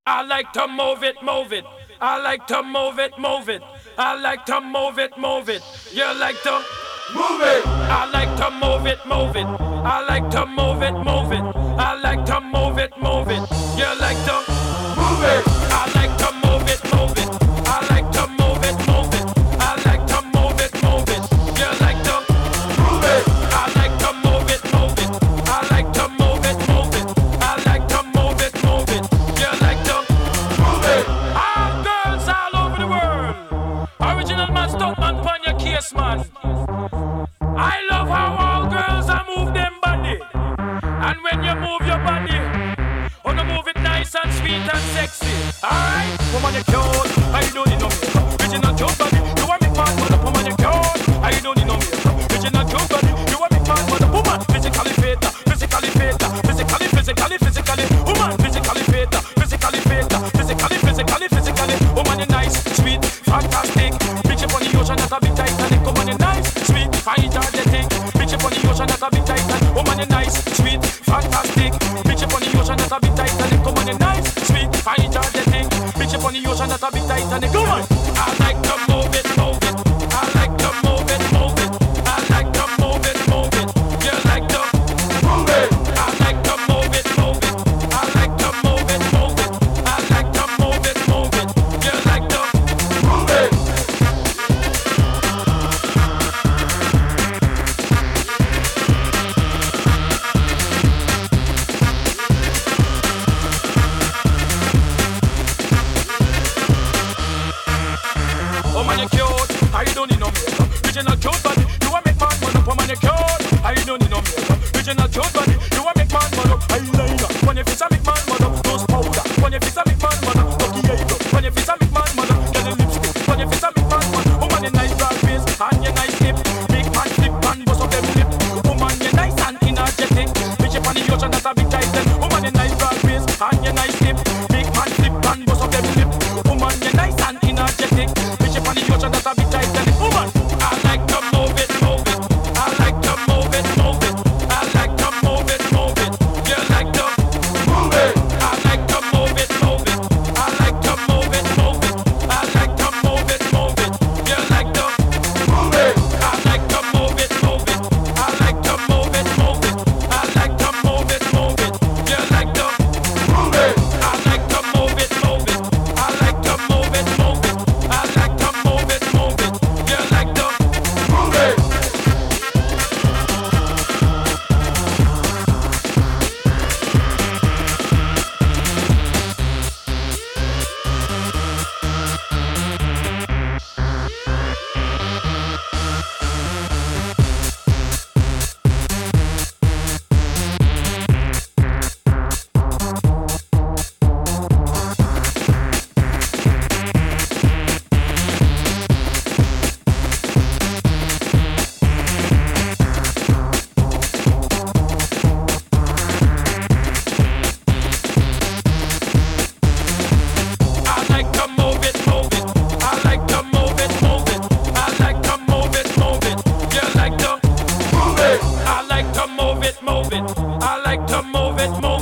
I like to move it, move it. I like to move it, move it. I like to move it, move it. You like to move it. I like to move it, move it. I like to move it, move it. I like to move it, move it. You like to move it. I like to move it, move it. I like to move it, move it. I like to move it, move it. You like to move it. I like to move it, move it. I like to move it, move it. I like to move it, move it. You like to move it. All girls all over the world. Original man, stunt man, pon your case, man. I love how all girls are move them body. And when you move your body, wanna move it nice and sweet and sexy. Alright, woman you cute, I don't need no makeup. Original cute body, you want me man, mother woman you cute, I don't need no makeup. Original cute body, you want me man, mother woman. Physically fit, physically fit, physically, woman. Physically fit, physically, woman you nice, sweet, fantastic. Bitch up on the ocean, that's a bit Titanic. Woman you nice, sweet, fine, energetic. Bitch up on the ocean, that's a bit Titanic. Woman you nice, sweet, fantastic. Bitch up on the ocean, that's a bit Titanic. Woman you nice, sweet, fine, energetic. Bitch up on the ocean, that's a bit Titanic. Come on. I like to move it, move it. I like to move it, move it. I like to move it, move it. You like to move it. I like to move it, move it. I like to move it, move it. I like to move it, move it. You like to move it. Oh man, you cute, I don't need no makeup. Original cute body, you want make man man up. Oh man, you cute, I don't need no makeup. Original cute body, you want make man man up. Eyeliner, when you fix a make man man up. Nose powder, when you fix a make man man up. Lucky eyebrow, when you fix a make man man up. Get a lipstick, when you fix a make man man up. Oh man, you nice broad face and you nice hip. Big man flip and bust up them lip. Oh man, you nice and energetic. Bitch up on the ocean, that's a big titan. Oh man, you nice broad face and you nice hip. Big man flip and bust up them lip. Oh man, you nice and energetic. Bitch up on the ocean, that's a big titan. Woman, I like to move it, move it. I like to move it, move it. I like to move it, move it. You like to move it. I like to move it, move it. I like to move it, move it. I like to move it, move it. You like to move it. I like to move it, move it. I like to move it, move it. I like to move it, move it. You like to move it. I like to move it, move it. I like to move it, move it. I like to move it, move it. You like to move it. I like to move it, move it. I like to move it, move it. I like to move it, move it. You like to move it. I like to move it, move it. I like to move it, move it.